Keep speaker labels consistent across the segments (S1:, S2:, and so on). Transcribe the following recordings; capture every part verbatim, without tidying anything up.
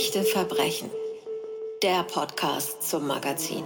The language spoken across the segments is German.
S1: Echte Verbrechen. Der Podcast zum Magazin.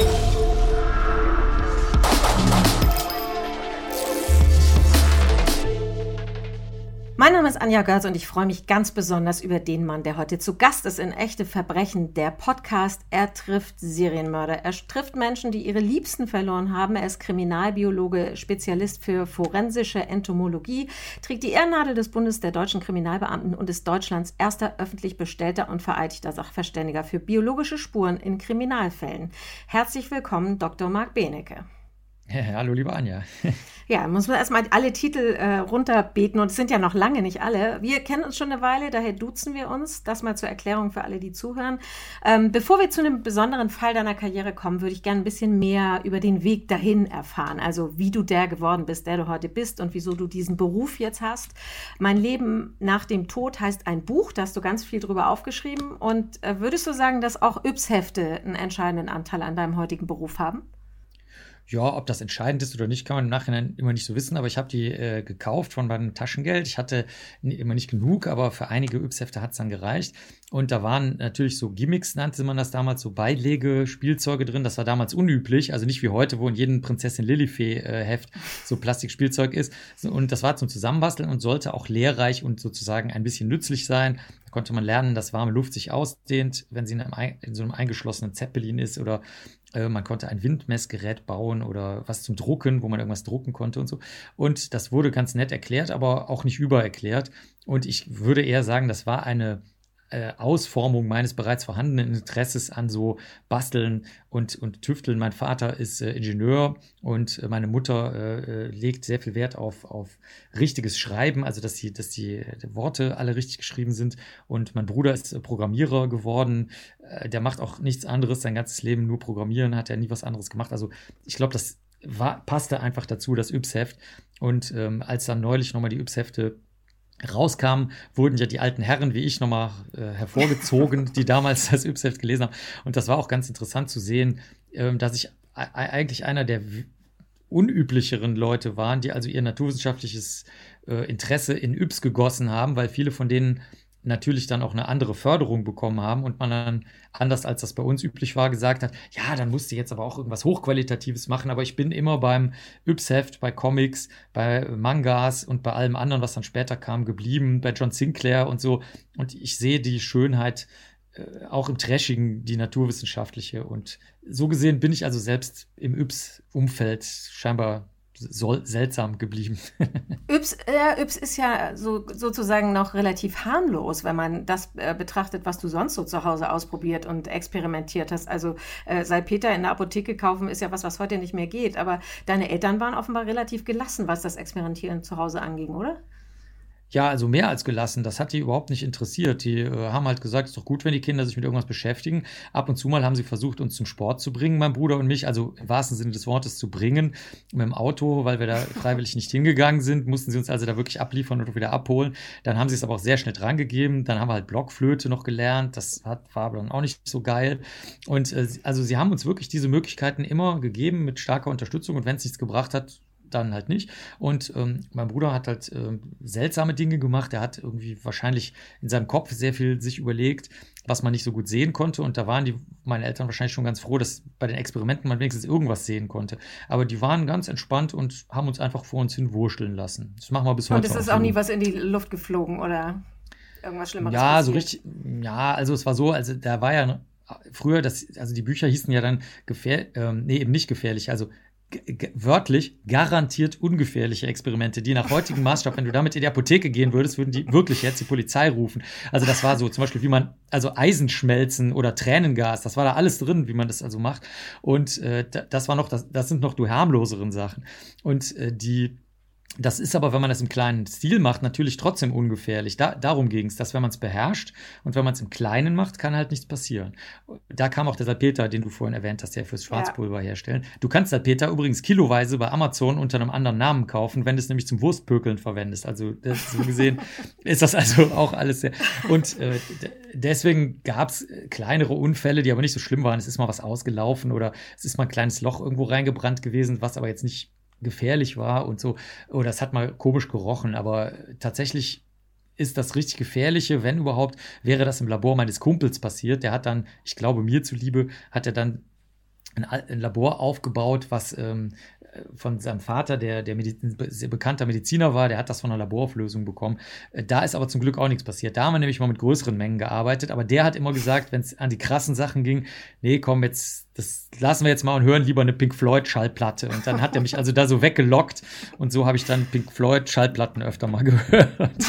S2: Mein Name ist Anja Görz und ich freue mich ganz besonders über den Mann, der heute zu Gast ist in Echte Verbrechen, der Podcast. Er trifft Serienmörder, er trifft Menschen, die ihre Liebsten verloren haben. Er ist Kriminalbiologe, Spezialist für forensische Entomologie, trägt die Ehrennadel des Bundes der deutschen Kriminalbeamten und ist Deutschlands erster öffentlich bestellter und vereidigter Sachverständiger für biologische Spuren in Kriminalfällen. Herzlich willkommen, Doktor Marc Benecke.
S3: Ja, hallo, liebe Anja.
S2: Ja, muss man erstmal alle Titel äh, runterbeten und es sind ja noch lange nicht alle. Wir kennen uns schon eine Weile, daher duzen wir uns. Das mal zur Erklärung für alle, die zuhören. Ähm, bevor wir zu einem besonderen Fall deiner Karriere kommen, würde ich gerne ein bisschen mehr über den Weg dahin erfahren. Also wie du der geworden bist, der du heute bist und wieso du diesen Beruf jetzt hast. Mein Leben nach dem Tod heißt ein Buch, da hast du ganz viel drüber aufgeschrieben. Und äh, würdest du sagen, dass auch Yps-Hefte einen entscheidenden Anteil an deinem heutigen Beruf haben?
S3: Ja, ob das entscheidend ist oder nicht, kann man im Nachhinein immer nicht so wissen. Aber ich habe die äh, gekauft von meinem Taschengeld. Ich hatte n- immer nicht genug, aber für einige Yps-Hefte hat es dann gereicht. Und da waren natürlich so Gimmicks, nannte man das damals, so Beilegespielzeuge drin. Das war damals unüblich, also nicht wie heute, wo in jedem Prinzessin Lilifee-Heft so Plastikspielzeug ist. Und das war zum Zusammenbasteln und sollte auch lehrreich und sozusagen ein bisschen nützlich sein. Da konnte man lernen, dass warme Luft sich ausdehnt, wenn sie in, einem, in so einem eingeschlossenen Zeppelin ist, oder äh, man konnte ein Windmessgerät bauen oder was zum Drucken, wo man irgendwas drucken konnte und so. Und das wurde ganz nett erklärt, aber auch nicht übererklärt. Und ich würde eher sagen, das war eine Ausformung meines bereits vorhandenen Interesses an so Basteln und, und Tüfteln. Mein Vater ist äh, Ingenieur und äh, meine Mutter äh, legt sehr viel Wert auf, auf richtiges Schreiben, also dass die, dass die Worte alle richtig geschrieben sind. Und mein Bruder ist äh, Programmierer geworden. Äh, der macht auch nichts anderes, sein ganzes Leben nur Programmieren, hat er nie was anderes gemacht. Also ich glaube, das war, passte einfach dazu, das Yps-Heft. Und ähm, als dann neulich nochmal die Yps-Hefte rauskamen, wurden ja die alten Herren wie ich nochmal äh, hervorgezogen, die damals das Yps-Heft gelesen haben. Und das war auch ganz interessant zu sehen, ähm, dass ich e- eigentlich einer der w- unüblicheren Leute waren, die also ihr naturwissenschaftliches äh, Interesse in Yps gegossen haben, weil viele von denen natürlich dann auch eine andere Förderung bekommen haben und man dann, anders als das bei uns üblich war, gesagt hat, ja, dann musst du jetzt aber auch irgendwas Hochqualitatives machen, aber ich bin immer beim Yps-Heft, bei Comics, bei Mangas und bei allem anderen, was dann später kam, geblieben, bei John Sinclair und so, und ich sehe die Schönheit äh, auch im Trashigen, die naturwissenschaftliche, und so gesehen bin ich also selbst im Yps-Umfeld scheinbar soll, seltsam geblieben.
S2: Yps, ja, Yps ist ja so, sozusagen noch relativ harmlos, wenn man das äh, betrachtet, was du sonst so zu Hause ausprobiert und experimentiert hast. Also äh, Salpeter in der Apotheke kaufen ist ja was, was heute nicht mehr geht. Aber deine Eltern waren offenbar relativ gelassen, was das Experimentieren zu Hause anging, oder?
S3: Ja, also mehr als gelassen. Das hat die überhaupt nicht interessiert. Die äh, haben halt gesagt, es ist doch gut, wenn die Kinder sich mit irgendwas beschäftigen. Ab und zu mal haben sie versucht, uns zum Sport zu bringen, mein Bruder und mich. Also im wahrsten Sinne des Wortes zu bringen mit dem Auto, weil wir da freiwillig nicht hingegangen sind. Mussten sie uns also da wirklich abliefern und wieder abholen. Dann haben sie es aber auch sehr schnell drangegeben. Dann haben wir halt Blockflöte noch gelernt. Das hat, war aber dann auch nicht so geil. Und äh, also sie haben uns wirklich diese Möglichkeiten immer gegeben mit starker Unterstützung. Und wenn es nichts gebracht hat, dann halt nicht. Und ähm, mein Bruder hat halt ähm, seltsame Dinge gemacht. Er hat irgendwie wahrscheinlich in seinem Kopf sehr viel sich überlegt, was man nicht so gut sehen konnte. Und da waren die, meine Eltern wahrscheinlich schon ganz froh, dass bei den Experimenten man wenigstens irgendwas sehen konnte. Aber die waren ganz entspannt und haben uns einfach vor uns hin wursteln lassen. Das machen wir bis heute.
S2: Und es ist auch nie was in die Luft geflogen oder irgendwas Schlimmeres
S3: Ja,
S2: passiert?
S3: so richtig. Ja, also es war so, also da war ja früher, das, also die Bücher hießen ja dann gefährlich, ähm, nee, eben nicht gefährlich, also G- g- wörtlich garantiert ungefährliche Experimente, die nach heutigem Maßstab, wenn du damit in die Apotheke gehen würdest, würden die wirklich jetzt die Polizei rufen. Also das war so zum Beispiel, wie man, also Eisenschmelzen oder Tränengas, das war da alles drin, wie man das also macht. Und äh, das war noch, das, das sind noch die harmloseren Sachen. Und äh, die Das ist aber, wenn man das im kleinen Stil macht, natürlich trotzdem ungefährlich. Da, darum ging es, dass wenn man es beherrscht und wenn man es im Kleinen macht, kann halt nichts passieren. Da kam auch der Salpeter, den du vorhin erwähnt hast, der fürs Schwarzpulver ja. herstellen. Du kannst Salpeter übrigens kiloweise bei Amazon unter einem anderen Namen kaufen, wenn du es nämlich zum Wurstpökeln verwendest. Also das, so gesehen ist das also auch alles sehr... Und äh, deswegen gab es kleinere Unfälle, die aber nicht so schlimm waren. Es ist mal was ausgelaufen oder es ist mal ein kleines Loch irgendwo reingebrannt gewesen, was aber jetzt nicht gefährlich war und so, oder es hat mal komisch gerochen, aber tatsächlich ist das richtig Gefährliche, wenn überhaupt, wäre das im Labor meines Kumpels passiert. Der hat dann, ich glaube mir zuliebe, hat er dann ein, ein Labor aufgebaut, was ähm, von seinem Vater, der, der Medizin, sehr bekannter Mediziner war, der hat das von einer Laborauflösung bekommen. Da ist aber zum Glück auch nichts passiert. Da haben wir nämlich mal mit größeren Mengen gearbeitet, aber der hat immer gesagt, wenn es an die krassen Sachen ging, nee, komm, jetzt, das lassen wir jetzt mal und hören lieber eine Pink Floyd Schallplatte. Und dann hat er mich also da so weggelockt und so habe ich dann Pink Floyd Schallplatten öfter mal gehört.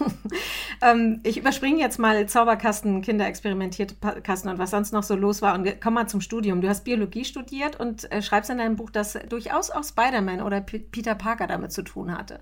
S2: ähm, ich überspringe jetzt mal Zauberkasten, Kinderexperimentierkasten und was sonst noch so los war und komm mal zum Studium. Du hast Biologie studiert und äh, schreibst in deinem Buch, dass durchaus auch Spider-Man oder P- Peter Parker damit zu tun hatte.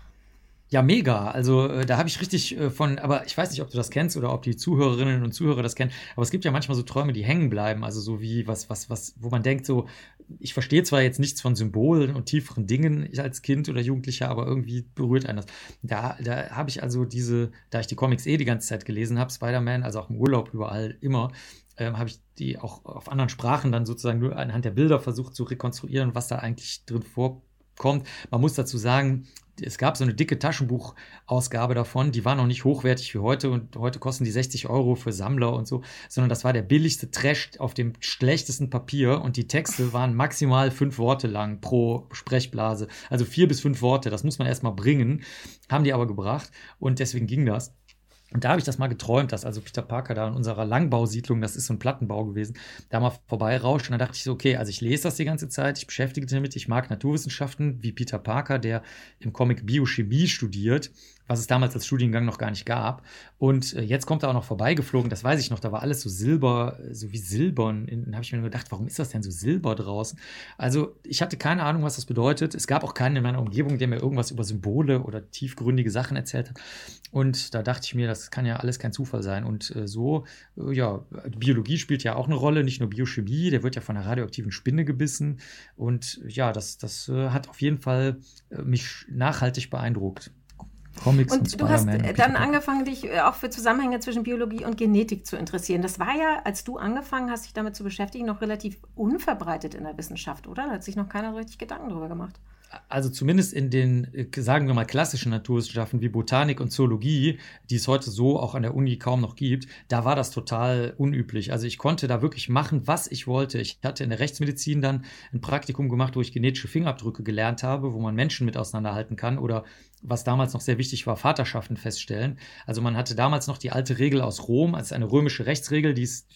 S3: Ja, mega. Also äh, da habe ich richtig äh, von, aber ich weiß nicht, ob du das kennst oder ob die Zuhörerinnen und Zuhörer das kennen, aber es gibt ja manchmal so Träume, die hängen bleiben, also so wie was, was, was, wo man denkt so, ich verstehe zwar jetzt nichts von Symbolen und tieferen Dingen als Kind oder Jugendlicher, aber irgendwie berührt einen das. Da, da habe ich also diese, da ich die Comics eh die ganze Zeit gelesen habe, Spider-Man, also auch im Urlaub überall immer, ähm, habe ich die auch auf anderen Sprachen dann sozusagen nur anhand der Bilder versucht zu rekonstruieren, was da eigentlich drin vorkommt. Man muss dazu sagen, es gab so eine dicke Taschenbuchausgabe davon, die war noch nicht hochwertig wie heute und heute kosten die sechzig Euro für Sammler und so, sondern das war der billigste Trash auf dem schlechtesten Papier und die Texte waren maximal fünf Worte lang pro Sprechblase, also vier bis fünf Worte, das muss man erstmal bringen, haben die aber gebracht und deswegen ging das. Und da habe ich das mal geträumt, dass also Peter Parker da in unserer Langbausiedlung, das ist so ein Plattenbau gewesen, da mal vorbeirauscht. Und dann dachte ich so, okay, also ich lese das die ganze Zeit, ich beschäftige mich damit, ich mag Naturwissenschaften, wie Peter Parker, der im Comic Biochemie studiert, was es damals als Studiengang noch gar nicht gab. Und äh, jetzt kommt er auch noch vorbeigeflogen, das weiß ich noch, da war alles so silber, so wie silbern. Dann habe ich mir gedacht, warum ist das denn so silber draußen? Also ich hatte keine Ahnung, was das bedeutet. Es gab auch keinen in meiner Umgebung, der mir irgendwas über Symbole oder tiefgründige Sachen erzählt hat. Und da dachte ich mir, das kann ja alles kein Zufall sein. Und äh, so, äh, ja, Biologie spielt ja auch eine Rolle, nicht nur Biochemie, der wird ja von einer radioaktiven Spinne gebissen. Und ja, das, das äh, hat auf jeden Fall äh, mich nachhaltig beeindruckt. Comics und,
S2: und du hast dann angefangen, dich auch für Zusammenhänge zwischen Biologie und Genetik zu interessieren. Das war ja, als du angefangen hast, dich damit zu beschäftigen, noch relativ unverbreitet in der Wissenschaft, oder? Da hat sich noch keiner so richtig Gedanken drüber gemacht.
S3: Also zumindest in den, sagen wir mal, klassischen Naturwissenschaften wie Botanik und Zoologie, die es heute so auch an der Uni kaum noch gibt, da war das total unüblich. Also ich konnte da wirklich machen, was ich wollte. Ich hatte in der Rechtsmedizin dann ein Praktikum gemacht, wo ich genetische Fingerabdrücke gelernt habe, wo man Menschen mit auseinanderhalten kann oder was damals noch sehr wichtig war, Vaterschaften feststellen. Also man hatte damals noch die alte Regel aus Rom, also eine römische Rechtsregel, die ist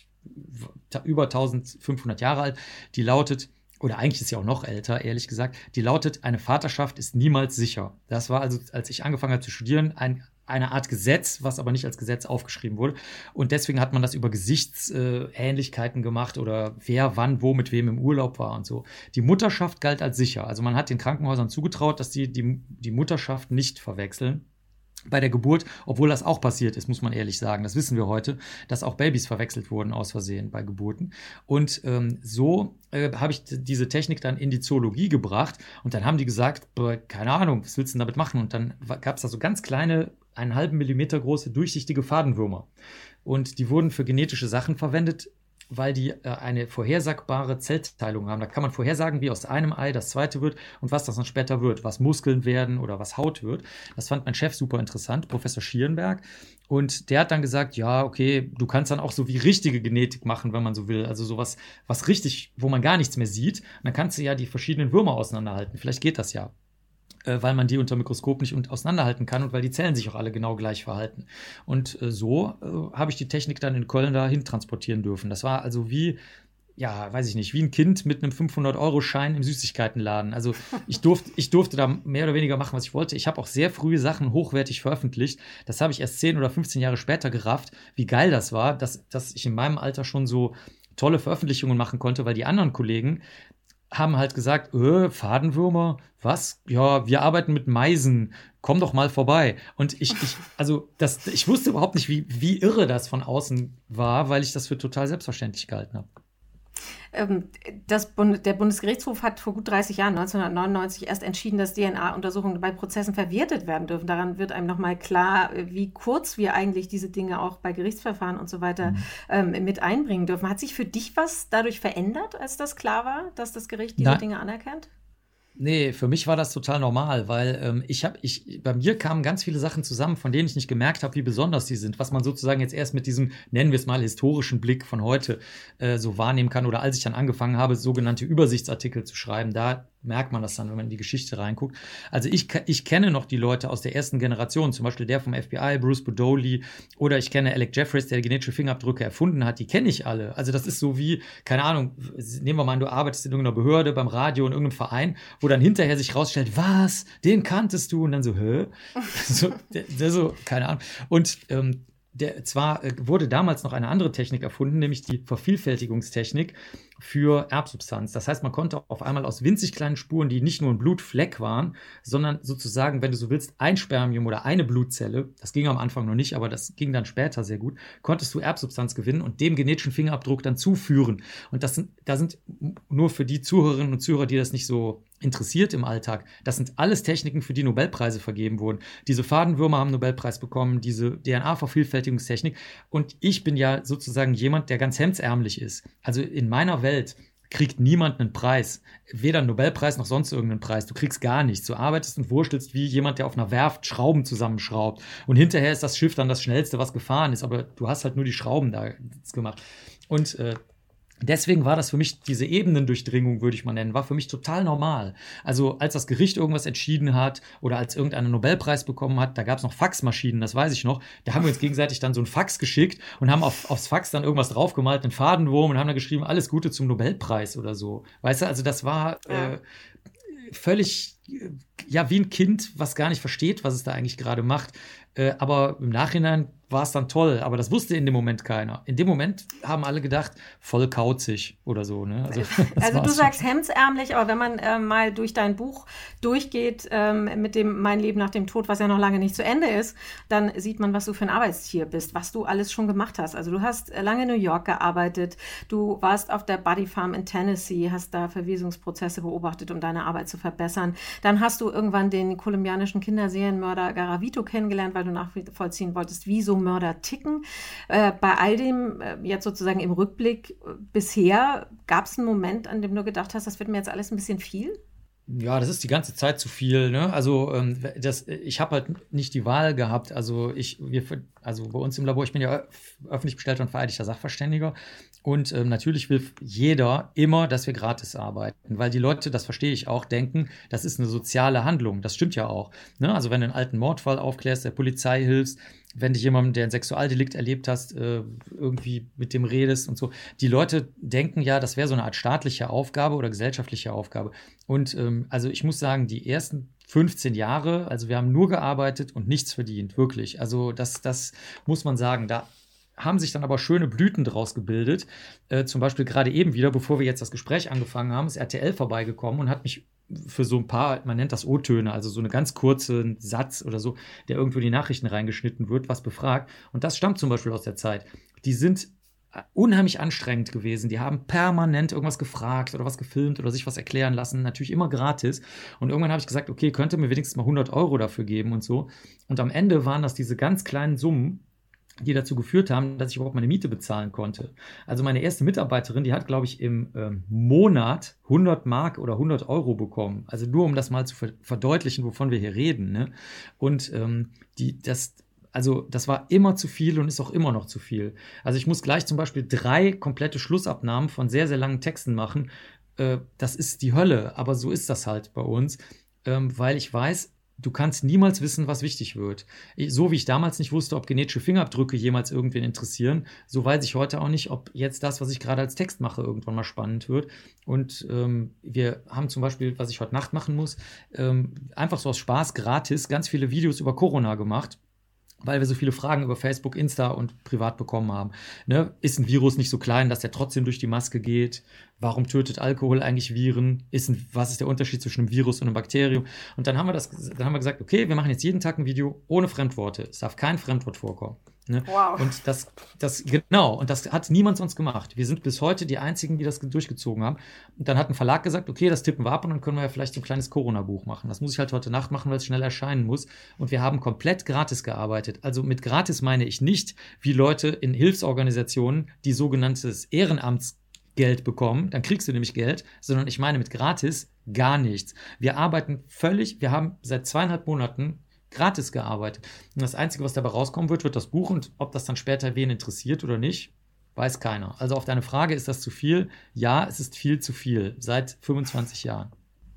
S3: über eintausendfünfhundert Jahre alt, die lautet, oder eigentlich ist sie auch noch älter, ehrlich gesagt, die lautet, eine Vaterschaft ist niemals sicher. Das war also, als ich angefangen habe zu studieren, ein, eine Art Gesetz, was aber nicht als Gesetz aufgeschrieben wurde. Und deswegen hat man das über Gesichtsähnlichkeiten gemacht oder wer, wann, wo, mit wem im Urlaub war und so. Die Mutterschaft galt als sicher. Also man hat den Krankenhäusern zugetraut, dass die die, die Mutterschaft nicht verwechseln bei der Geburt, obwohl das auch passiert ist, muss man ehrlich sagen. Das wissen wir heute, dass auch Babys verwechselt wurden aus Versehen bei Geburten. Und ähm, so äh, habe ich d- diese Technik dann in die Zoologie gebracht und dann haben die gesagt, keine Ahnung, was willst du denn damit machen? Und dann gab es da so ganz kleine, einen halben Millimeter große, durchsichtige Fadenwürmer. Und die wurden für genetische Sachen verwendet, weil die äh, eine vorhersagbare Zellteilung haben. Da kann man vorhersagen, wie aus einem Ei das zweite wird und was das dann später wird, was Muskeln werden oder was Haut wird. Das fand mein Chef super interessant, Professor Schierenberg. Und der hat dann gesagt, ja, okay, du kannst dann auch so wie richtige Genetik machen, wenn man so will. Also sowas, was richtig, wo man gar nichts mehr sieht. Und dann kannst du ja die verschiedenen Würmer auseinanderhalten. Vielleicht geht das ja. Weil man die unter Mikroskop nicht auseinanderhalten kann und weil die Zellen sich auch alle genau gleich verhalten. Und äh, so äh, habe ich die Technik dann in Köln dahin transportieren dürfen. Das war also wie, ja, weiß ich nicht, wie ein Kind mit einem fünfhundert-Euro-Schein im Süßigkeitenladen. Also ich, durft, ich durfte da mehr oder weniger machen, was ich wollte. Ich habe auch sehr früh Sachen hochwertig veröffentlicht. Das habe ich erst zehn oder fünfzehn Jahre später gerafft, wie geil das war, dass, dass ich in meinem Alter schon so tolle Veröffentlichungen machen konnte, weil die anderen Kollegen haben halt gesagt, äh, Fadenwürmer, was? Ja, wir arbeiten mit Meisen, komm doch mal vorbei. Und ich, ich also das, ich wusste überhaupt nicht, wie, wie irre das von außen war, weil ich das für total selbstverständlich gehalten habe.
S2: Das Bund, der Bundesgerichtshof hat vor gut dreißig Jahren, neunzehnhundertneunundneunzig, erst entschieden, dass D N A-Untersuchungen bei Prozessen verwertet werden dürfen. Daran wird einem nochmal klar, wie kurz wir eigentlich diese Dinge auch bei Gerichtsverfahren und so weiter mhm. ähm, mit einbringen dürfen. Hat sich für dich was dadurch verändert, als das klar war, dass das Gericht diese
S3: Nein.
S2: Dinge anerkennt?
S3: Nee, für mich war das total normal, weil ähm, ich habe, ich, bei mir kamen ganz viele Sachen zusammen, von denen ich nicht gemerkt habe, wie besonders die sind, was man sozusagen jetzt erst mit diesem, nennen wir es mal, historischen Blick von heute äh, so wahrnehmen kann. Oder als ich dann angefangen habe, sogenannte Übersichtsartikel zu schreiben, da merkt man das dann, wenn man in die Geschichte reinguckt. Also ich, ich kenne noch die Leute aus der ersten Generation, zum Beispiel der vom F B I, Bruce Podolly, oder ich kenne Alec Jeffreys, der genetische Fingerabdrücke erfunden hat, die kenne ich alle. Also das ist so wie, keine Ahnung, nehmen wir mal an, du arbeitest in irgendeiner Behörde, beim Radio, in irgendeinem Verein, wo dann hinterher sich rausstellt, was, den kanntest du? Und dann so, hä? so, der, der so, keine Ahnung. Und ähm, Der, zwar äh, wurde damals noch eine andere Technik erfunden, nämlich die Vervielfältigungstechnik für Erbsubstanz. Das heißt, man konnte auf einmal aus winzig kleinen Spuren, die nicht nur ein Blutfleck waren, sondern sozusagen, wenn du so willst, ein Spermium oder eine Blutzelle, das ging am Anfang noch nicht, aber das ging dann später sehr gut, konntest du Erbsubstanz gewinnen und dem genetischen Fingerabdruck dann zuführen. Und das sind, da sind nur für die Zuhörerinnen und Zuhörer, die das nicht so interessiert im Alltag, das sind alles Techniken, für die Nobelpreise vergeben wurden. Diese Fadenwürmer haben einen Nobelpreis bekommen, diese D N A-Vervielfältigungstechnik. Und ich bin ja sozusagen jemand, der ganz hemdsärmlich ist. Also in meiner Welt kriegt niemand einen Preis. Weder einen Nobelpreis noch sonst irgendeinen Preis. Du kriegst gar nichts. Du arbeitest und wurstelst wie jemand, der auf einer Werft Schrauben zusammenschraubt. Und hinterher ist das Schiff dann das schnellste, was gefahren ist. Aber du hast halt nur die Schrauben da gemacht. Und äh, deswegen war das für mich, diese Ebenendurchdringung, würde ich mal nennen, war für mich total normal. Also als das Gericht irgendwas entschieden hat oder als irgendeiner einen Nobelpreis bekommen hat, da gab es noch Faxmaschinen, das weiß ich noch. Da haben wir uns gegenseitig dann so ein Fax geschickt und haben auf, aufs Fax dann irgendwas draufgemalt, einen Fadenwurm, und haben dann geschrieben, alles Gute zum Nobelpreis oder so. Weißt du, also das war äh, völlig, äh, ja, wie ein Kind, was gar nicht versteht, was es da eigentlich gerade macht. Äh, aber im Nachhinein war es dann toll, aber das wusste in dem Moment keiner. In dem Moment haben alle gedacht, voll kauzig oder so. Ne? Also,
S2: also du sagst hemdsärmlich, aber wenn man äh, mal durch dein Buch durchgeht ähm, mit dem Mein Leben nach dem Tod, was ja noch lange nicht zu Ende ist, dann sieht man, was du für ein Arbeitstier bist, was du alles schon gemacht hast. Also du hast lange in New York gearbeitet, du warst auf der Buddy Farm in Tennessee, hast da Verwesungsprozesse beobachtet, um deine Arbeit zu verbessern. Dann hast du irgendwann den kolumbianischen Kinderserienmörder Garavito kennengelernt, weil du nachvollziehen wolltest, wie so Mörder ticken. Äh, bei all dem, äh, jetzt sozusagen im Rückblick äh, bisher, gab es einen Moment, an dem du gedacht hast, das wird mir jetzt alles ein bisschen viel?
S3: Ja, das ist die ganze Zeit zu viel. Ne? Also ähm, das, ich habe halt nicht die Wahl gehabt. Also ich, wir, also bei uns im Labor, ich bin ja öffentlich bestellter und vereidigter Sachverständiger. Und ähm, natürlich will jeder immer, dass wir gratis arbeiten, weil die Leute, das verstehe ich auch, denken, das ist eine soziale Handlung. Das stimmt ja auch. Ne? Also wenn du einen alten Mordfall aufklärst, der Polizei hilfst, wenn dich jemand, der ein Sexualdelikt erlebt hast, äh, irgendwie mit dem redest und so. Die Leute denken ja, das wäre so eine Art staatliche Aufgabe oder gesellschaftliche Aufgabe. Und ähm, also ich muss sagen, die ersten fünfzehn Jahre, also wir haben nur gearbeitet und nichts verdient, wirklich. Also das, das muss man sagen, da haben sich dann aber schöne Blüten draus gebildet. Äh, zum Beispiel gerade eben wieder, bevor wir jetzt das Gespräch angefangen haben, ist R T L vorbeigekommen und hat mich für so ein paar, man nennt das O-Töne, also so eine ganz kurze Satz oder so, der irgendwo in die Nachrichten reingeschnitten wird, was befragt. Und das stammt zum Beispiel aus der Zeit. Die sind unheimlich anstrengend gewesen. Die haben permanent irgendwas gefragt oder was gefilmt oder sich was erklären lassen. Natürlich immer gratis. Und irgendwann habe ich gesagt, okay, könnt ihr mir wenigstens mal hundert Euro dafür geben und so. Und am Ende waren das diese ganz kleinen Summen, die dazu geführt haben, dass ich überhaupt meine Miete bezahlen konnte. Also meine erste Mitarbeiterin, die hat, glaube ich, im ähm, Monat hundert Mark oder hundert Euro bekommen. Also nur, um das mal zu verdeutlichen, wovon wir hier reden. Ne? Und ähm, die, das, also das war immer zu viel und ist auch immer noch zu viel. Also ich muss gleich zum Beispiel drei komplette Schlussabnahmen von sehr, sehr langen Texten machen. Äh, das ist die Hölle, aber so ist das halt bei uns, ähm, weil ich weiß, du kannst niemals wissen, was wichtig wird. So wie ich damals nicht wusste, ob genetische Fingerabdrücke jemals irgendwen interessieren, so weiß ich heute auch nicht, ob jetzt das, was ich gerade als Text mache, irgendwann mal spannend wird. Und ähm, wir haben zum Beispiel, was ich heute Nacht machen muss, ähm, einfach so aus Spaß gratis ganz viele Videos über Corona gemacht, weil wir so viele Fragen über Facebook, Insta und privat bekommen haben. Ne? Ist ein Virus nicht so klein, dass der trotzdem durch die Maske geht? Warum tötet Alkohol eigentlich Viren? Ist ein, was ist der Unterschied zwischen einem Virus und einem Bakterium? Und dann haben wir das, dann haben wir gesagt, okay, wir machen jetzt jeden Tag ein Video ohne Fremdworte. Es darf kein Fremdwort vorkommen. Ne?
S2: Wow.
S3: Und das, das, genau, und das hat niemand sonst gemacht. Wir sind bis heute die Einzigen, die das durchgezogen haben. Und dann hat ein Verlag gesagt, okay, das tippen wir ab und dann können wir ja vielleicht ein kleines Corona-Buch machen. Das muss ich halt heute Nacht machen, weil es schnell erscheinen muss. Und wir haben komplett gratis gearbeitet. Also mit gratis meine ich nicht, wie Leute in Hilfsorganisationen, die sogenanntes Ehrenamtsgeld bekommen, dann kriegst du nämlich Geld, sondern ich meine mit gratis, gar nichts. Wir arbeiten völlig, wir haben seit zweieinhalb Monaten gratis gearbeitet. Und das Einzige, was dabei rauskommen wird, wird das Buch. Und ob das dann später wen interessiert oder nicht, weiß keiner. Also auf deine Frage, ist das zu viel? Ja, es ist viel zu viel, seit fünfundzwanzig Jahren.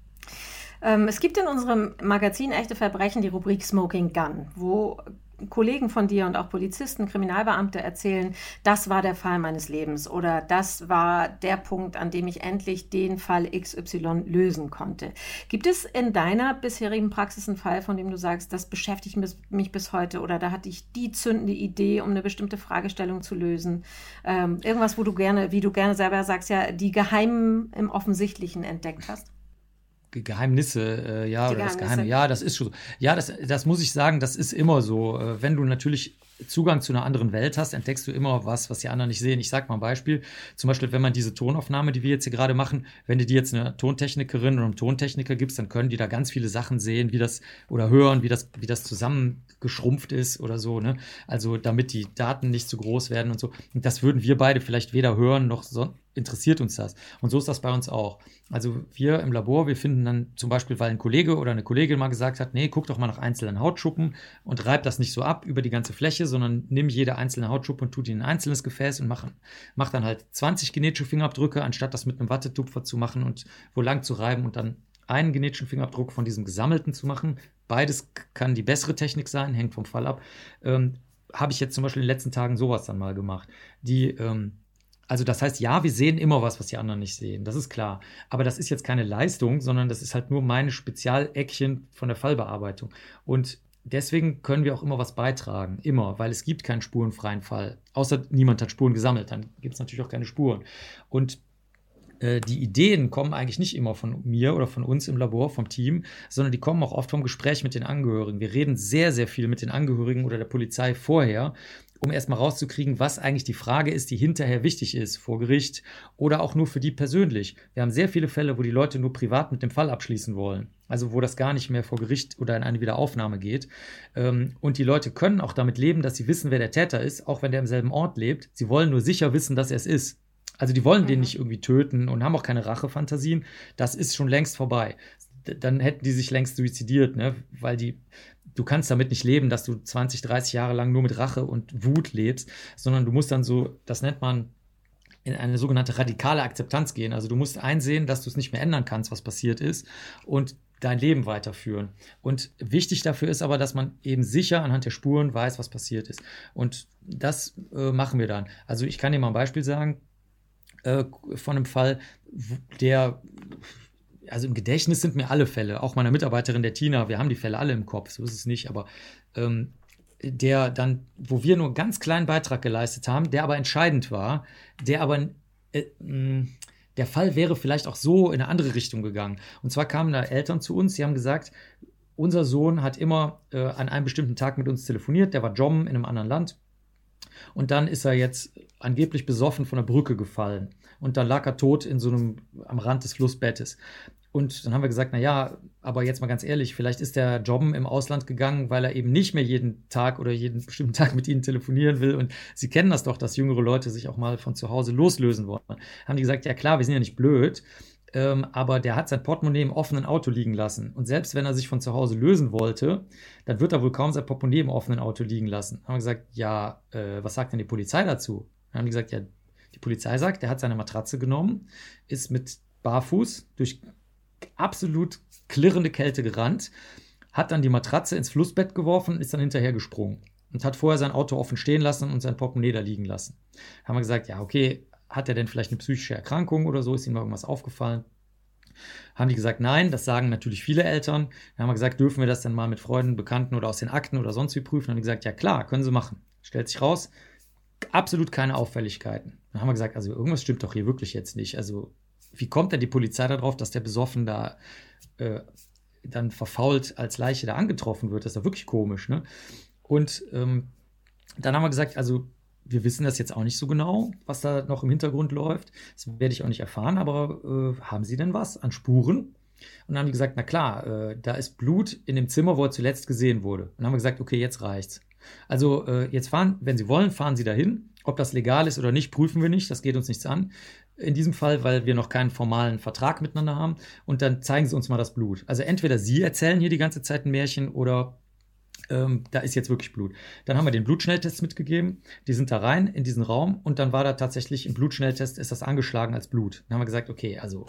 S2: Ähm, es gibt in unserem Magazin Echte Verbrechen die Rubrik Smoking Gun, wo Kollegen von dir und auch Polizisten, Kriminalbeamte erzählen, das war der Fall meines Lebens oder das war der Punkt, an dem ich endlich den Fall X Y lösen konnte. Gibt es in deiner bisherigen Praxis einen Fall, von dem du sagst, das beschäftigt mich bis heute oder da hatte ich die zündende Idee, um eine bestimmte Fragestellung zu lösen? Ähm, irgendwas, wo du gerne, wie du gerne selber sagst, ja, die Geheimen im Offensichtlichen entdeckt hast?
S3: Geheimnisse, äh, ja,
S2: Die
S3: oder das
S2: Geheimnisse.
S3: Geheime, ja, das ist schon so. Ja, das, das muss ich sagen, das ist immer so. Äh, wenn du natürlich Zugang zu einer anderen Welt hast, entdeckst du immer was, was die anderen nicht sehen. Ich sag mal ein Beispiel. Zum Beispiel, wenn man diese Tonaufnahme, die wir jetzt hier gerade machen, wenn du die jetzt einer Tontechnikerin oder einem Tontechniker gibst, dann können die da ganz viele Sachen sehen, wie das, oder hören, wie das, wie das zusammengeschrumpft ist oder so, ne? Also, damit die Daten nicht zu groß werden und so. Und das würden wir beide vielleicht weder hören, noch so, interessiert uns das. Und so ist das bei uns auch. Also wir im Labor, wir finden dann zum Beispiel, weil ein Kollege oder eine Kollegin mal gesagt hat, nee, guck doch mal nach einzelnen Hautschuppen und reib das nicht so ab über die ganze Fläche, sondern nimm jede einzelne Hautschuppe und tut die in ein einzelnes Gefäß und mach, mach dann halt zwanzig genetische Fingerabdrücke, anstatt das mit einem Wattetupfer zu machen und wo lang zu reiben und dann einen genetischen Fingerabdruck von diesem gesammelten zu machen. Beides kann die bessere Technik sein, hängt vom Fall ab. Ähm, habe ich jetzt zum Beispiel in den letzten Tagen sowas dann mal gemacht. Die ähm, Also das heißt, ja, wir sehen immer was, was die anderen nicht sehen, das ist klar. Aber das ist jetzt keine Leistung, sondern das ist halt nur meine Spezialeckchen von der Fallbearbeitung. Und deswegen können wir auch immer was beitragen, immer, weil es gibt keinen spurenfreien Fall. Außer niemand hat Spuren gesammelt, dann gibt es natürlich auch keine Spuren. Und äh, die Ideen kommen eigentlich nicht immer von mir oder von uns im Labor, vom Team, sondern die kommen auch oft vom Gespräch mit den Angehörigen. Wir reden sehr, sehr viel mit den Angehörigen oder der Polizei vorher, um erstmal rauszukriegen, was eigentlich die Frage ist, die hinterher wichtig ist vor Gericht oder auch nur für die persönlich. Wir haben sehr viele Fälle, wo die Leute nur privat mit dem Fall abschließen wollen. Also wo das gar nicht mehr vor Gericht oder in eine Wiederaufnahme geht. Und die Leute können auch damit leben, dass sie wissen, wer der Täter ist, auch wenn der im selben Ort lebt. Sie wollen nur sicher wissen, dass er es ist. Also die wollen mhm. den nicht irgendwie töten und haben auch keine Rachefantasien. Das ist schon längst vorbei. Dann hätten die sich längst suizidiert, ne? Weil die Du kannst damit nicht leben, dass du zwanzig, dreißig Jahre lang nur mit Rache und Wut lebst, sondern du musst dann so, das nennt man, in eine sogenannte radikale Akzeptanz gehen. Also du musst einsehen, dass du es nicht mehr ändern kannst, was passiert ist und dein Leben weiterführen. Und wichtig dafür ist aber, dass man eben sicher anhand der Spuren weiß, was passiert ist. Und das äh, machen wir dann. Also ich kann dir mal ein Beispiel sagen äh, von einem Fall, der... Also im Gedächtnis sind mir alle Fälle, auch meiner Mitarbeiterin der Tina, wir haben die Fälle alle im Kopf, so ist es nicht, aber ähm, der dann, wo wir nur einen ganz kleinen Beitrag geleistet haben, der aber entscheidend war, der aber, äh, mh, der Fall wäre vielleicht auch so in eine andere Richtung gegangen. Und zwar kamen da Eltern zu uns, die haben gesagt, unser Sohn hat immer äh, an einem bestimmten Tag mit uns telefoniert, der war jobben in einem anderen Land. Und dann ist er jetzt angeblich besoffen von der Brücke gefallen. Und dann lag er tot in so einem, am Rand des Flussbettes. Und dann haben wir gesagt, na ja, aber jetzt mal ganz ehrlich, vielleicht ist der jobben im Ausland gegangen, weil er eben nicht mehr jeden Tag oder jeden bestimmten Tag mit ihnen telefonieren will. Und sie kennen das doch, dass jüngere Leute sich auch mal von zu Hause loslösen wollen. Haben die gesagt, ja klar, wir sind ja nicht blöd, ähm, aber der hat sein Portemonnaie im offenen Auto liegen lassen. Und selbst wenn er sich von zu Hause lösen wollte, dann wird er wohl kaum sein Portemonnaie im offenen Auto liegen lassen. Haben wir gesagt, ja, äh, was sagt denn die Polizei dazu? Dann haben die gesagt, ja, die Polizei sagt, der hat seine Matratze genommen, ist mit barfuß durch absolut klirrende Kälte gerannt, hat dann die Matratze ins Flussbett geworfen und ist dann hinterher gesprungen und hat vorher sein Auto offen stehen lassen und sein Portemonnaie da liegen lassen. Haben wir gesagt, ja, okay, hat er denn vielleicht eine psychische Erkrankung oder so? Ist ihm irgendwas aufgefallen? Haben die gesagt, nein, das sagen natürlich viele Eltern. Dann haben wir gesagt, dürfen wir das dann mal mit Freunden, Bekannten oder aus den Akten oder sonst wie prüfen? Dann haben die gesagt, ja klar, können sie machen. Stellt sich raus, absolut keine Auffälligkeiten. Dann haben wir gesagt, also irgendwas stimmt doch hier wirklich jetzt nicht. Also wie kommt denn die Polizei darauf, dass der besoffen da äh, dann verfault als Leiche da angetroffen wird? Das ist doch wirklich komisch, ne? Und ähm, dann haben wir gesagt, also wir wissen das jetzt auch nicht so genau, was da noch im Hintergrund läuft. Das werde ich auch nicht erfahren, aber äh, haben Sie denn was an Spuren? Und dann haben die gesagt, na klar, äh, da ist Blut in dem Zimmer, wo er zuletzt gesehen wurde. Und dann haben wir gesagt, okay, jetzt reicht's. Also äh, jetzt fahren, wenn Sie wollen, fahren Sie dahin. Ob das legal ist oder nicht, prüfen wir nicht. Das geht uns nichts an. In diesem Fall, weil wir noch keinen formalen Vertrag miteinander haben. Und dann zeigen Sie uns mal das Blut. Also entweder Sie erzählen hier die ganze Zeit ein Märchen oder ähm, da ist jetzt wirklich Blut. Dann haben wir den Blutschnelltest mitgegeben. Die sind da rein in diesen Raum und dann war da tatsächlich im Blutschnelltest ist das angeschlagen als Blut. Dann haben wir gesagt, okay, also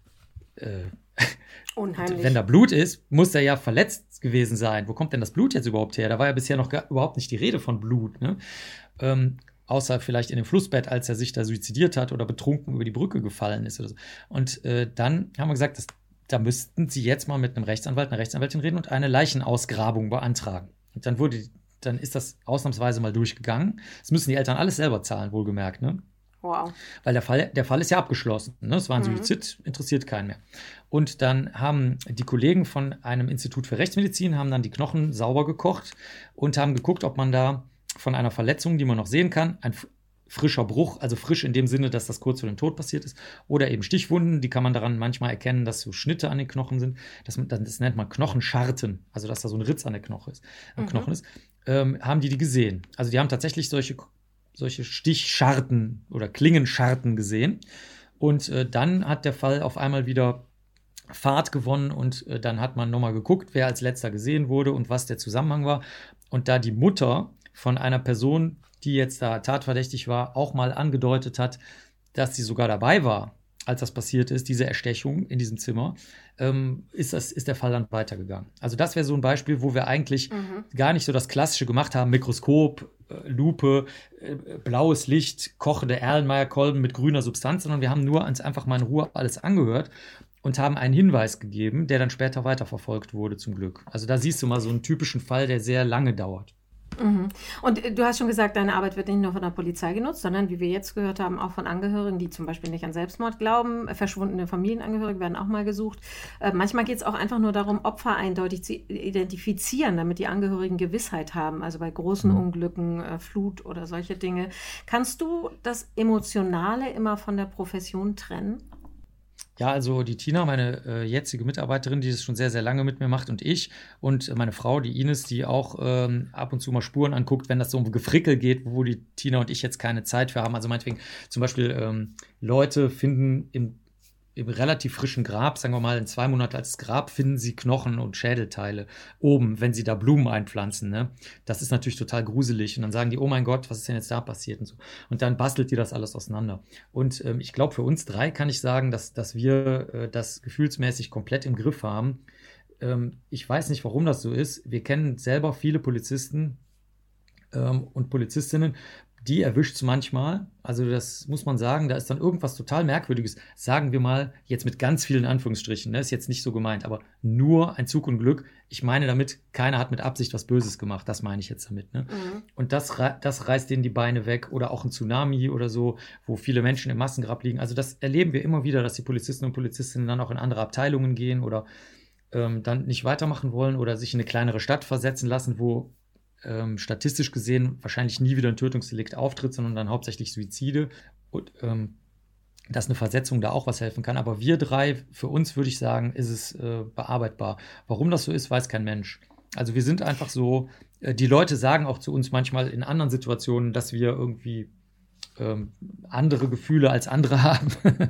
S3: äh,
S2: Unheimlich.
S3: Wenn da Blut ist, muss er ja verletzt gewesen sein. Wo kommt denn das Blut jetzt überhaupt her? Da war ja bisher noch gar, überhaupt nicht die Rede von Blut. Ne? Ähm, außer vielleicht in dem Flussbett, als er sich da suizidiert hat oder betrunken über die Brücke gefallen ist oder so. Und äh, dann haben wir gesagt, das, da müssten Sie jetzt mal mit einem Rechtsanwalt, einer Rechtsanwältin reden und eine Leichenausgrabung beantragen. Und dann wurde, dann ist das ausnahmsweise mal durchgegangen. Das müssen die Eltern alles selber zahlen, wohlgemerkt, ne?
S2: Wow.
S3: Weil der Fall, der Fall ist ja abgeschlossen. Ne? Es war ein
S2: Mhm.
S3: Suizid, interessiert keinen mehr. Und dann haben die Kollegen von einem Institut für Rechtsmedizin haben dann die Knochen sauber gekocht und haben geguckt, ob man da von einer Verletzung, die man noch sehen kann, ein frischer Bruch, also frisch in dem Sinne, dass das kurz vor dem Tod passiert ist, oder eben Stichwunden, die kann man daran manchmal erkennen, dass so Schnitte an den Knochen sind. Das, das nennt man Knochenscharten, also dass da so ein Ritz an der Knoche ist, am
S2: Mhm.
S3: Knochen ist, ähm, haben die die gesehen. Also die haben tatsächlich solche solche Stichscharten oder Klingenscharten gesehen. Und äh, dann hat der Fall auf einmal wieder Fahrt gewonnen und äh, dann hat man nochmal geguckt, wer als letzter gesehen wurde und was der Zusammenhang war. Und da die Mutter von einer Person, die jetzt da tatverdächtig war, auch mal angedeutet hat, dass sie sogar dabei war, als das passiert ist, diese Erstechung in diesem Zimmer, ähm, ist, das, ist der Fall dann weitergegangen. Also das wäre so ein Beispiel, wo wir eigentlich
S2: Mhm.
S3: gar nicht so das Klassische gemacht haben, Mikroskop, äh, Lupe, äh, blaues Licht, kochende Erlenmeyer-Kolben mit grüner Substanz, sondern wir haben nur uns einfach mal in Ruhe alles angehört und haben einen Hinweis gegeben, der dann später weiterverfolgt wurde, zum Glück. Also da siehst du mal so einen typischen Fall, der sehr lange dauert.
S2: Mhm. Und äh, du hast schon gesagt, deine Arbeit wird nicht nur von der Polizei genutzt, sondern wie wir jetzt gehört haben, auch von Angehörigen, die zum Beispiel nicht an Selbstmord glauben. Verschwundene Familienangehörige werden auch mal gesucht. Äh, manchmal geht es auch einfach nur darum, Opfer eindeutig zu identifizieren, damit die Angehörigen Gewissheit haben. Also bei großen
S3: Mhm.
S2: Unglücken, äh, Flut oder solche Dinge. Kannst du das Emotionale immer von der Profession trennen?
S3: Ja, also die Tina, meine äh, jetzige Mitarbeiterin, die das schon sehr, sehr lange mit mir macht und ich und äh, meine Frau, die Ines, die auch ähm, ab und zu mal Spuren anguckt, wenn das so um Gefrickel geht, wo die Tina und ich jetzt keine Zeit für haben. Also meinetwegen zum Beispiel ähm, Leute finden im, im relativ frischen Grab, sagen wir mal in zwei Monate altes Grab, finden sie Knochen und Schädelteile oben, wenn sie da Blumen einpflanzen. Ne? Das ist natürlich total gruselig. Und dann sagen die, oh mein Gott, was ist denn jetzt da passiert? Und so. Und dann bastelt die das alles auseinander. Und ähm, ich glaube, für uns drei kann ich sagen, dass, dass wir äh, das gefühlsmäßig komplett im Griff haben. Ähm, ich weiß nicht, warum das so ist. Wir kennen selber viele Polizisten ähm, und Polizistinnen, die erwischt es manchmal. Also das muss man sagen, da ist dann irgendwas total Merkwürdiges. Sagen wir mal, jetzt mit ganz vielen Anführungsstrichen, ne, ist jetzt nicht so gemeint, aber nur ein Zug und Glück. Ich meine damit, keiner hat mit Absicht was Böses gemacht. Das meine ich jetzt damit. Ne?
S2: Mhm.
S3: Und das, das reißt denen die Beine weg. Oder auch ein Tsunami oder so, wo viele Menschen im Massengrab liegen. Also das erleben wir immer wieder, dass die Polizisten und Polizistinnen dann auch in andere Abteilungen gehen oder ähm, dann nicht weitermachen wollen oder sich in eine kleinere Stadt versetzen lassen, wo Ähm, statistisch gesehen wahrscheinlich nie wieder ein Tötungsdelikt auftritt, sondern dann hauptsächlich Suizide und ähm, dass eine Versetzung da auch was helfen kann. Aber wir drei, für uns würde ich sagen, ist es äh, bearbeitbar. Warum das so ist, weiß kein Mensch. Also wir sind einfach so, äh, die Leute sagen auch zu uns manchmal in anderen Situationen, dass wir irgendwie ähm, andere Gefühle als andere haben.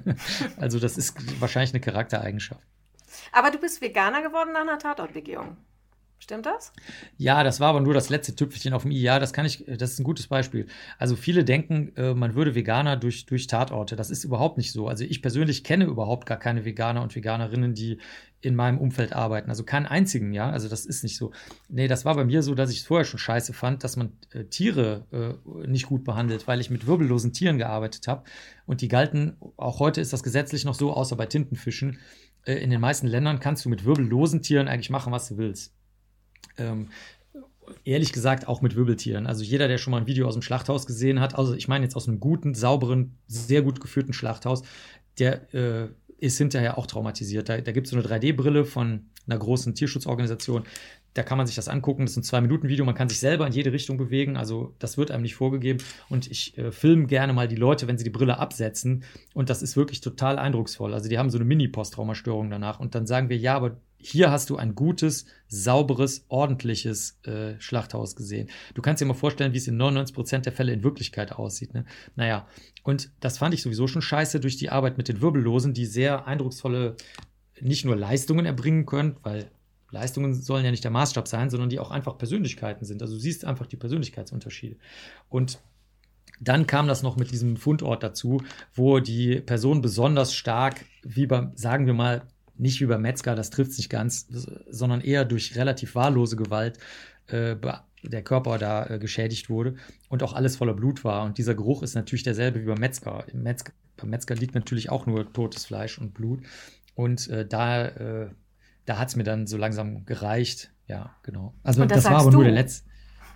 S3: Also das ist wahrscheinlich eine Charaktereigenschaft.
S2: Aber du bist Veganer geworden nach einer Tatortbegehung. Stimmt das?
S3: Ja, das war aber nur das letzte Tüpfelchen auf dem i. Ja, das kann ich, das ist ein gutes Beispiel. Also viele denken, äh, man würde Veganer durch, durch Tatorte. Das ist überhaupt nicht so. Also ich persönlich kenne überhaupt gar keine Veganer und Veganerinnen, die in meinem Umfeld arbeiten. Also keinen einzigen, ja. Also das ist nicht so. Nee, das war bei mir so, dass ich es vorher schon scheiße fand, dass man äh, Tiere äh, nicht gut behandelt, weil ich mit wirbellosen Tieren gearbeitet habe. Und die galten, auch heute ist das gesetzlich noch so, außer bei Tintenfischen, äh, in den meisten Ländern kannst du mit wirbellosen Tieren eigentlich machen, was du willst. Ähm, ehrlich gesagt auch mit Wirbeltieren. Also jeder, der schon mal ein Video aus dem Schlachthaus gesehen hat, also ich meine jetzt aus einem guten, sauberen, sehr gut geführten Schlachthaus, der äh, ist hinterher auch traumatisiert. Da, da gibt es so eine drei D Brille von einer großen Tierschutzorganisation. Da kann man sich das angucken. Das ist ein zwei Minuten Video. Man kann sich selber in jede Richtung bewegen. Also das wird einem nicht vorgegeben. Und ich äh, filme gerne mal die Leute, wenn sie die Brille absetzen. Und das ist wirklich total eindrucksvoll. Also die haben so eine Mini-Posttraumastörung danach. Und dann sagen wir, ja, aber hier hast du ein gutes, sauberes, ordentliches äh, Schlachthaus gesehen. Du kannst dir mal vorstellen, wie es in neunundneunzig Prozent der Fälle in Wirklichkeit aussieht. Ne? Naja, und das fand ich sowieso schon scheiße durch die Arbeit mit den Wirbellosen, die sehr eindrucksvolle, nicht nur Leistungen erbringen können, weil Leistungen sollen ja nicht der Maßstab sein, sondern die auch einfach Persönlichkeiten sind. Also du siehst einfach die Persönlichkeitsunterschiede. Und dann kam das noch mit diesem Fundort dazu, wo die Person besonders stark, wie beim, sagen wir mal, nicht wie beim Metzger, das trifft es nicht ganz, sondern eher durch relativ wahllose Gewalt äh, der Körper da äh, geschädigt wurde und auch alles voller Blut war. Und dieser Geruch ist natürlich derselbe wie beim Metzger. Im Metzger beim Metzger liegt natürlich auch nur totes Fleisch und Blut. Und äh, da, äh, da hat es mir dann so langsam gereicht. Ja, genau. Also das, das war aber
S2: du.
S3: nur der letzte.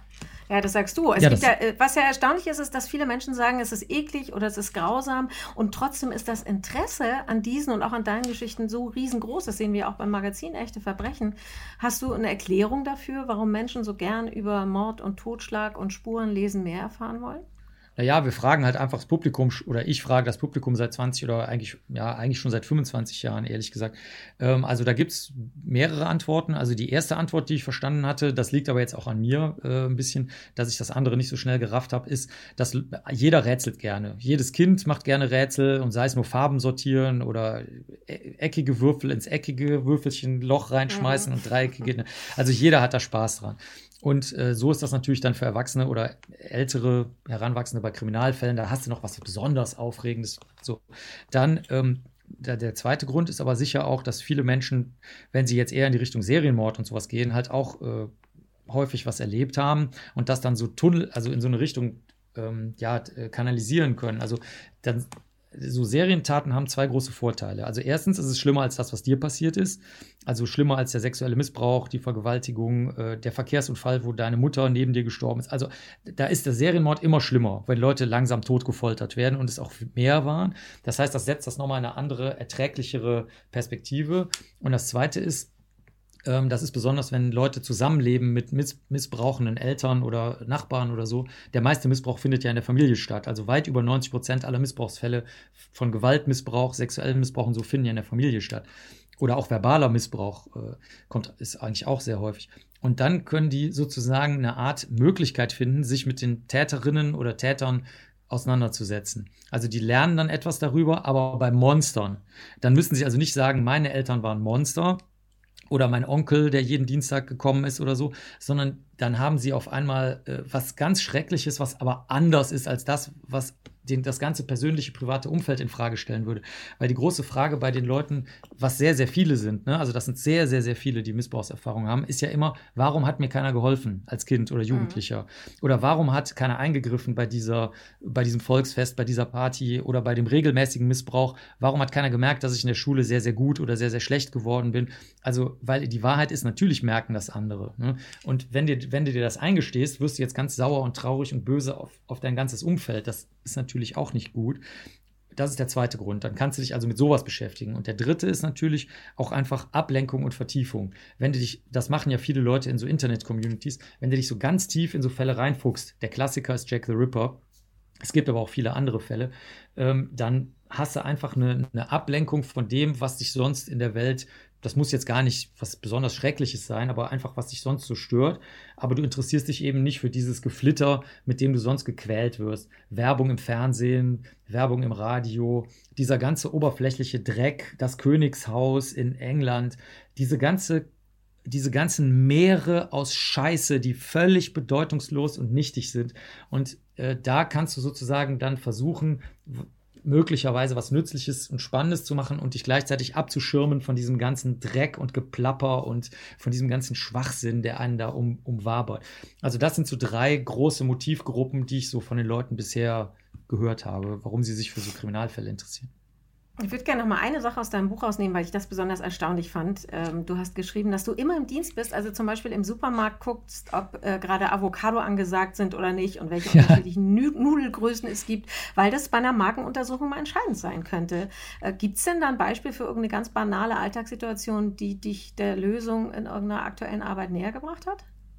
S2: Ja, das sagst du. Es
S3: ja,
S2: gibt ja, was ja erstaunlich ist, ist, dass viele Menschen sagen, es ist eklig oder es ist grausam und trotzdem ist das Interesse an diesen und auch an deinen Geschichten so riesengroß. Das sehen wir auch beim Magazin Echte Verbrechen. Hast du eine Erklärung dafür, warum Menschen so gern über Mord und Totschlag und Spurenlesen mehr erfahren wollen?
S3: Naja, wir fragen halt einfach das Publikum, oder ich frage das Publikum seit zwanzig oder eigentlich, ja, eigentlich schon seit fünfundzwanzig Jahren, ehrlich gesagt. Ähm, also da gibt es mehrere Antworten. Also die erste Antwort, die ich verstanden hatte, das liegt aber jetzt auch an mir äh, ein bisschen, dass ich das andere nicht so schnell gerafft habe, ist, dass jeder rätselt gerne. Jedes Kind macht gerne Rätsel und sei es nur Farben sortieren oder eckige Würfel ins eckige Würfelchen Loch reinschmeißen mhm. und dreieckige. Also jeder hat da Spaß dran. Und äh, so ist das natürlich dann für Erwachsene oder ältere Heranwachsende bei Kriminalfällen. Da hast du noch was besonders Aufregendes. So. Dann ähm, der, der zweite Grund ist aber sicher auch, dass viele Menschen, wenn sie jetzt eher in die Richtung Serienmord und sowas gehen, halt auch äh, häufig was erlebt haben und das dann so Tunnel, also in so eine Richtung ähm, ja, kanalisieren können. Also dann so Serientaten haben zwei große Vorteile. Also erstens ist es schlimmer als das, was dir passiert ist. Also schlimmer als der sexuelle Missbrauch, die Vergewaltigung, äh, der Verkehrsunfall, wo deine Mutter neben dir gestorben ist. Also da ist der Serienmord immer schlimmer, wenn Leute langsam totgefoltert werden und es auch mehr waren. Das heißt, das setzt das nochmal in eine andere, erträglichere Perspektive. Und das Zweite ist, ähm, das ist besonders, wenn Leute zusammenleben mit miss- missbrauchenden Eltern oder Nachbarn oder so. Der meiste Missbrauch findet ja in der Familie statt. Also weit über neunzig Prozent aller Missbrauchsfälle von Gewaltmissbrauch, sexuellem Missbrauch und so finden ja in der Familie statt. Oder auch verbaler Missbrauch äh, kommt, ist eigentlich auch sehr häufig. Und dann können die sozusagen eine Art Möglichkeit finden, sich mit den Täterinnen oder Tätern auseinanderzusetzen. Also die lernen dann etwas darüber, aber bei Monstern. Dann müssen sie also nicht sagen, meine Eltern waren Monster oder mein Onkel, der jeden Dienstag gekommen ist oder so, sondern dann haben sie auf einmal äh, was ganz Schreckliches, was aber anders ist als das, was den, das ganze persönliche, private Umfeld in Frage stellen würde. Weil die große Frage bei den Leuten, was sehr, sehr viele sind, ne? Also das sind sehr, sehr, sehr viele, die Missbrauchserfahrungen haben, ist ja immer, warum hat mir keiner geholfen als Kind oder Jugendlicher? Mhm. Oder warum hat keiner eingegriffen bei dieser, bei diesem Volksfest, bei dieser Party oder bei dem regelmäßigen Missbrauch? Warum hat keiner gemerkt, dass ich in der Schule sehr, sehr gut oder sehr, sehr schlecht geworden bin? Also, weil die Wahrheit ist, natürlich merken das andere. Ne? Und wenn dir, wenn du dir das eingestehst, wirst du jetzt ganz sauer und traurig und böse auf, auf dein ganzes Umfeld. Das ist natürlich auch nicht gut. Das ist der zweite Grund. Dann kannst du dich also mit sowas beschäftigen. Und der dritte ist natürlich auch einfach Ablenkung und Vertiefung. Wenn du dich, das machen ja viele Leute in so Internet-Communities, wenn du dich so ganz tief in so Fälle reinfuchst, der Klassiker ist Jack the Ripper, es gibt aber auch viele andere Fälle, ähm, dann hast du einfach eine, eine Ablenkung von dem, was dich sonst in der Welt, das muss jetzt gar nicht was besonders Schreckliches sein, aber einfach, was dich sonst so stört. Aber du interessierst dich eben nicht für dieses Geflitter, mit dem du sonst gequält wirst. Werbung im Fernsehen, Werbung im Radio, dieser ganze oberflächliche Dreck, das Königshaus in England, diese ganze, diese ganzen Meere aus Scheiße, die völlig bedeutungslos und nichtig sind. Und äh, da kannst du sozusagen dann versuchen, möglicherweise was Nützliches und Spannendes zu machen und dich gleichzeitig abzuschirmen von diesem ganzen Dreck und Geplapper und von diesem ganzen Schwachsinn, der einen da um, umwabert. Also das sind so drei große Motivgruppen, die ich so von den Leuten bisher gehört habe, warum sie sich für so Kriminalfälle interessieren.
S2: Ich würde gerne noch mal eine Sache aus deinem Buch rausnehmen, weil ich das besonders erstaunlich fand. Ähm, du hast geschrieben, dass du immer im Dienst bist, also zum Beispiel im Supermarkt guckst, ob äh, gerade Avocado angesagt sind oder nicht und welche ja. unterschiedlichen Nü- Nudelgrößen es gibt, weil das bei einer Markenuntersuchung mal entscheidend sein könnte. Äh, gibt es denn da ein Beispiel für irgendeine ganz banale Alltagssituation, die dich der Lösung in irgendeiner aktuellen Arbeit näher gebracht hat?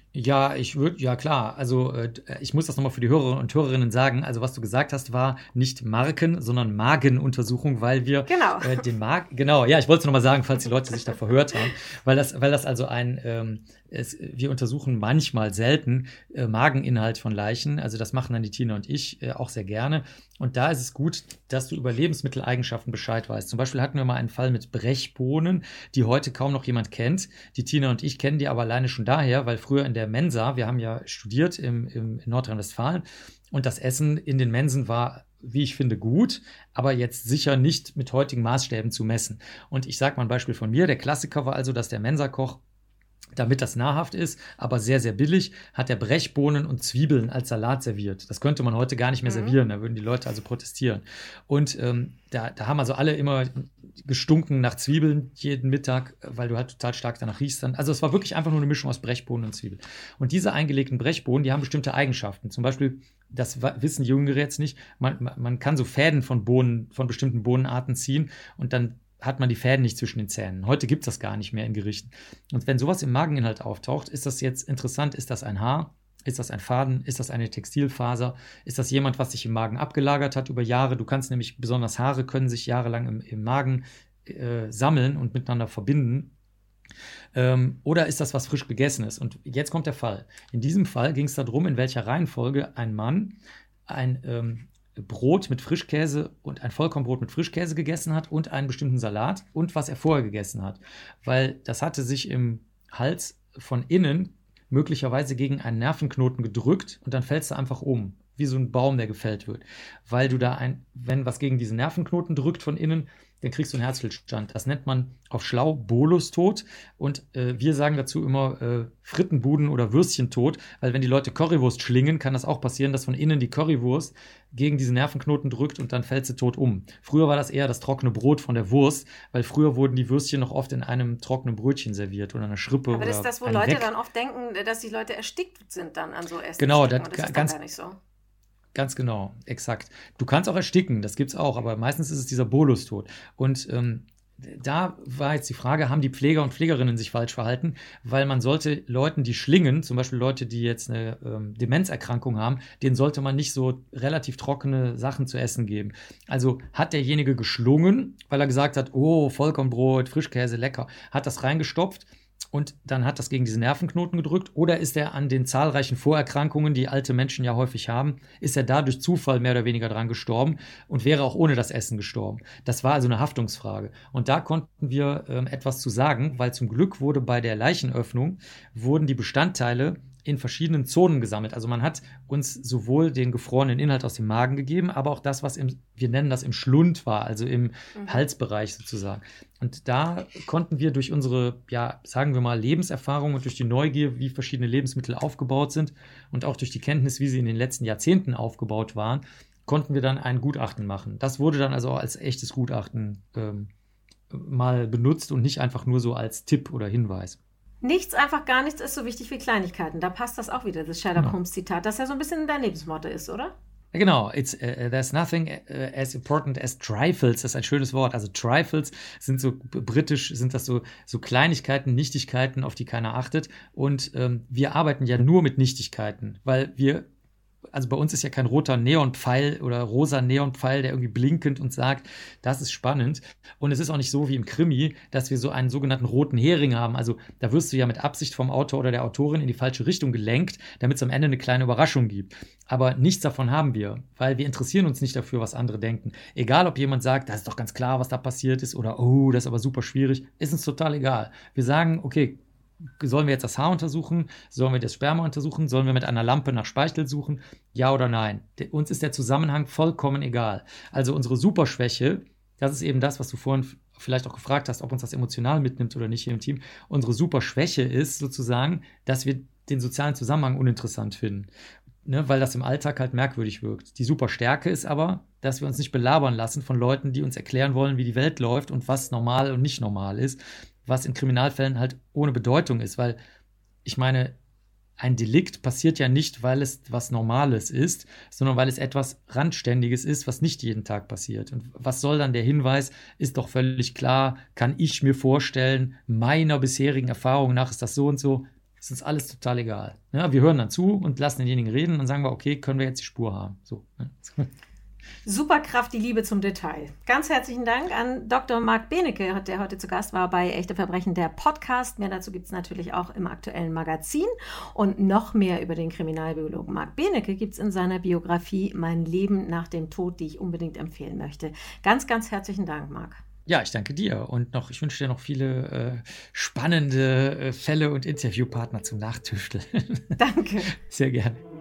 S3: Ja, ich würde, ja klar, also äh, ich muss das nochmal für die Hörer und Hörerinnen sagen. Also was du gesagt hast, war nicht Marken, sondern Magenuntersuchung, weil wir
S2: Genau.
S3: äh, den Magen, genau, ja, ich wollte es nochmal sagen, falls die Leute sich da verhört haben, weil das, weil das also ein, ähm, es, wir untersuchen manchmal selten äh, Mageninhalt von Leichen, also das machen dann die Tina und ich äh, auch sehr gerne. Und da ist es gut, dass du über Lebensmitteleigenschaften Bescheid weißt. Zum Beispiel hatten wir mal einen Fall mit Brechbohnen, die heute kaum noch jemand kennt. Die Tina und ich kennen die aber alleine schon daher, weil früher in der Mensa, wir haben ja studiert im, im, in Nordrhein-Westfalen und das Essen in den Mensen war, wie ich finde, gut, aber jetzt sicher nicht mit heutigen Maßstäben zu messen. Und ich sage mal ein Beispiel von mir. Der Klassiker war also, dass der Mensakoch, damit das nahrhaft ist, aber sehr, sehr billig, hat er Brechbohnen und Zwiebeln als Salat serviert. Das könnte man heute gar nicht mehr mhm. servieren, da würden die Leute also protestieren. Und ähm, da, da haben also alle immer gestunken nach Zwiebeln jeden Mittag, weil du halt total stark danach riechst dann. Also es war wirklich einfach nur eine Mischung aus Brechbohnen und Zwiebeln. Und diese eingelegten Brechbohnen, die haben bestimmte Eigenschaften. Zum Beispiel, das wissen die Jüngere jetzt nicht, man, man kann so Fäden von Bohnen, von bestimmten Bohnenarten ziehen und dann hat man die Fäden nicht zwischen den Zähnen. Heute gibt es das gar nicht mehr in Gerichten. Und wenn sowas im Mageninhalt auftaucht, ist das jetzt interessant, ist das ein Haar? Ist das ein Faden? Ist das eine Textilfaser? Ist das jemand, was sich im Magen abgelagert hat über Jahre? Du kannst nämlich, besonders Haare können sich jahrelang im, im Magen äh, sammeln und miteinander verbinden. Ähm, oder ist das was frisch gegessenes? Und jetzt kommt der Fall. In diesem Fall ging es darum, in welcher Reihenfolge ein Mann ein ähm, Brot mit Frischkäse und ein Vollkornbrot mit Frischkäse gegessen hat und einen bestimmten Salat und was er vorher gegessen hat. Weil das hatte sich im Hals von innen möglicherweise gegen einen Nervenknoten gedrückt und dann fällst du einfach um, wie so ein Baum, der gefällt wird. Weil du da ein, wenn was gegen diesen Nervenknoten drückt von innen, dann kriegst du einen Herzstillstand. Das nennt man auf schlau Bolustod und äh, wir sagen dazu immer äh, Frittenbuden- oder Würstchentod, weil wenn die Leute Currywurst schlingen, kann das auch passieren, dass von innen die Currywurst gegen diesen Nervenknoten drückt und dann fällt sie tot um. Früher war das eher das trockene Brot von der Wurst, weil früher wurden die Würstchen noch oft in einem trockenen Brötchen serviert oder einer Schrippe.
S2: Aber das
S3: oder
S2: ist das, wo Leute
S3: Reck.
S2: Dann oft denken, dass die Leute erstickt sind dann an so Essen.
S3: Genau, das,
S2: das ist
S3: ganz,
S2: gar nicht so.
S3: Ganz genau, exakt. Du kannst auch ersticken, das gibt's auch, aber meistens ist es dieser Bolustod. Und ähm, da war jetzt die Frage, haben die Pfleger und Pflegerinnen sich falsch verhalten? Weil man sollte Leuten, die schlingen, zum Beispiel Leute, die jetzt eine ähm, Demenzerkrankung haben, denen sollte man nicht so relativ trockene Sachen zu essen geben. Also hat derjenige geschlungen, weil er gesagt hat, oh, Vollkornbrot, Frischkäse, lecker, hat das reingestopft, und dann hat das gegen diese Nervenknoten gedrückt, oder ist er an den zahlreichen Vorerkrankungen, die alte Menschen ja häufig haben, ist er da durch Zufall mehr oder weniger dran gestorben und wäre auch ohne das Essen gestorben. Das war also eine Haftungsfrage. Und da konnten wir ähm, etwas zu sagen, weil zum Glück wurde bei der Leichenöffnung, wurden die Bestandteile in verschiedenen Zonen gesammelt. Also man hat uns sowohl den gefrorenen Inhalt aus dem Magen gegeben, aber auch das, was im, wir nennen das im Schlund war, also im mhm. Halsbereich sozusagen. Und da konnten wir durch unsere, ja, sagen wir mal, Lebenserfahrung und durch die Neugier, wie verschiedene Lebensmittel aufgebaut sind und auch durch die Kenntnis, wie sie in den letzten Jahrzehnten aufgebaut waren, konnten wir dann ein Gutachten machen. Das wurde dann also auch als echtes Gutachten ähm, mal benutzt und nicht einfach nur so als Tipp oder Hinweis.
S2: Nichts, einfach gar nichts ist so wichtig wie Kleinigkeiten. Da passt das auch wieder, das Sherlock genau. Holmes-Zitat, das ja so ein bisschen dein Lebensmotto ist, oder?
S3: Genau, it's, uh, there's nothing uh, as important as trifles, das ist ein schönes Wort. Also trifles sind so britisch, sind das so, so Kleinigkeiten, Nichtigkeiten, auf die keiner achtet. Und ähm, wir arbeiten ja nur mit Nichtigkeiten, weil wir, also bei uns ist ja kein roter Neonpfeil oder rosa Neonpfeil, der irgendwie blinkend und sagt, das ist spannend. Und es ist auch nicht so wie im Krimi, dass wir so einen sogenannten roten Hering haben. Also da wirst du ja mit Absicht vom Autor oder der Autorin in die falsche Richtung gelenkt, damit es am Ende eine kleine Überraschung gibt. Aber nichts davon haben wir, weil wir interessieren uns nicht dafür, was andere denken. Egal, ob jemand sagt, das ist doch ganz klar, was da passiert ist, oder oh, das ist aber super schwierig, ist uns total egal. Wir sagen, okay, sollen wir jetzt das Haar untersuchen? Sollen wir das Sperma untersuchen? Sollen wir mit einer Lampe nach Speichel suchen? Ja oder nein? De- uns ist der Zusammenhang vollkommen egal. Also unsere Superschwäche, das ist eben das, was du vorhin f- vielleicht auch gefragt hast, ob uns das emotional mitnimmt oder nicht hier im Team. Unsere Superschwäche ist sozusagen, dass wir den sozialen Zusammenhang uninteressant finden, ne, weil das im Alltag halt merkwürdig wirkt. Die Superstärke ist aber, dass wir uns nicht belabern lassen von Leuten, die uns erklären wollen, wie die Welt läuft und was normal und nicht normal ist, was in Kriminalfällen halt ohne Bedeutung ist, weil ich meine, ein Delikt passiert ja nicht, weil es was Normales ist, sondern weil es etwas Randständiges ist, was nicht jeden Tag passiert. Und was soll dann der Hinweis? Ist doch völlig klar, kann ich mir vorstellen, meiner bisherigen Erfahrung nach ist das so und so. ist uns alles total egal. Ja, wir hören dann zu und lassen denjenigen reden und dann sagen wir, okay, können wir jetzt die Spur haben. So. Ne?
S2: Superkraft, die Liebe zum Detail. Ganz herzlichen Dank an Doktor Marc Benecke, der heute zu Gast war bei Echte Verbrechen, der Podcast. Mehr dazu gibt es natürlich auch im aktuellen Magazin. Und noch mehr über den Kriminalbiologen Marc Benecke gibt es in seiner Biografie Mein Leben nach dem Tod, die ich unbedingt empfehlen möchte. Ganz, ganz herzlichen Dank, Marc.
S3: Ja, ich danke dir und noch, ich wünsche dir noch viele äh, spannende äh, Fälle und Interviewpartner zum Nachtüfteln.
S2: Danke.
S3: Sehr gerne.